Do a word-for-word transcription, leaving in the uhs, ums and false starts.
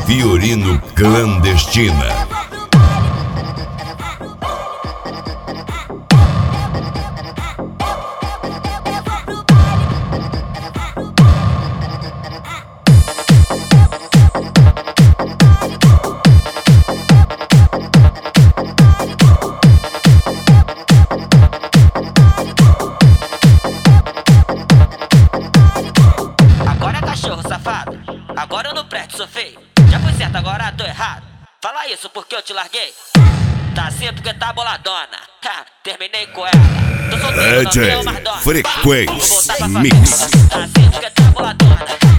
Fiorino Clandestina. Cachorro safado, agora eu não presto, sou feio. Já foi certo, agora tô errado. Fala isso porque eu te larguei. Tá assim porque tá boladona. Ha, terminei com ela. Tô solteiro, não tenho mais dona. Frequência Mix. Tá assim porque tá boladona.